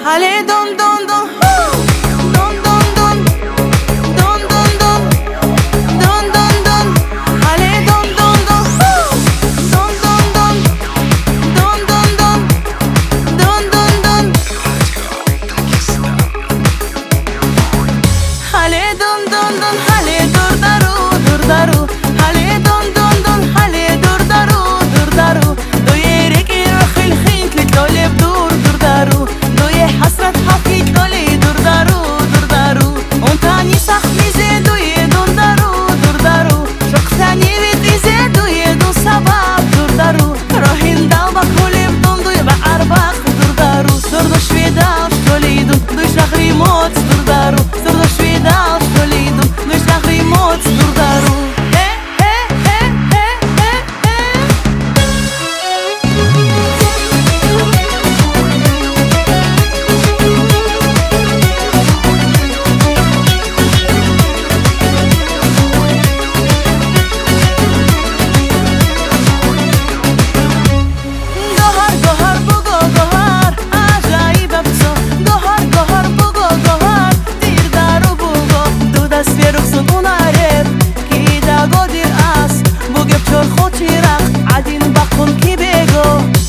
Hale don don don don don don don don don don don don Hale don don don don don don don don don don don Hale don don don hale dur daru Hale don don don hale dur daru Do yereki khil khil toleb dur daru حسرت حقيق دولي دور دارو اونتاني سخمي زيدو يدون دارو شوق ثاني بيت يزيدو يدون سباب دور دارو راهين دالبك وليب دوندو يبع عرباق دور دارو سردو شويدا شتولي يدون دوش نخري موت دور دارو سردو شويدا شتولي يدون دوش نخري موت دور دارو خود چرخ عدین بخون کی بگو